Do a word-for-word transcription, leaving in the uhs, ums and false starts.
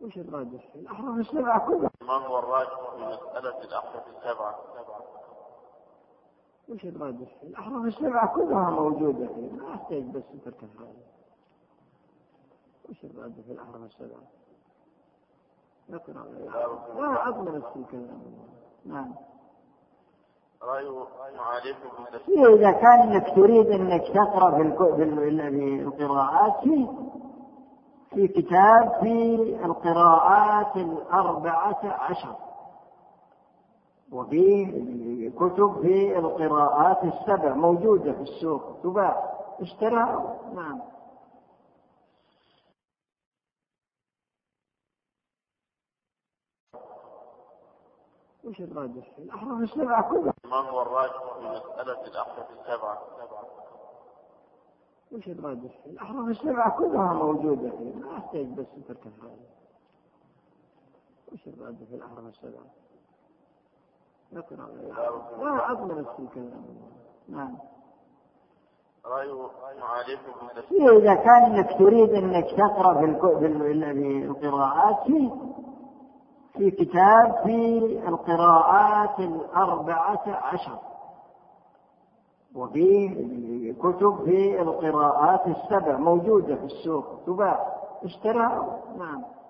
وش الراجح؟ الأحرف السبعة كلها. ما هو الراجح في مسألة الأحرف السبعة؟ وش الراجح؟ الأحرف السبعة كلها موجودة فيه، ما أحتاج بس تركز عليه. وش الراجح في الأحرف السبعة؟ اقرأ. لا أضمن في الكلام. نعم. رأي معاليكم في إذا كان إنك تريد إنك تقرأ في القراءات في في كتاب في القراءات الأربعة عشر، وفي كتب في القراءات السبع موجودة في السوق تباع، اشتراها. نعم. وش الراجح؟ الأحرف السبعة كلها. ما هو الراجح في مسألة الأحرف السبعة؟ وش الراجح؟ الأحرف السبعة كلها موجودة فيه، ما أحتاج بس تركز عليه. وش الراجح في الأحرف السبعة؟ اقرأ. لا أضمن في الكلام. نعم. رأي معاليكم إذا كان إنك تريد إنك تقرأ في القراءات في في كتاب في القراءات الأربعة عشر، وفي كتب في القراءات السبع موجودة في السوق تباع، اشتراها. نعم.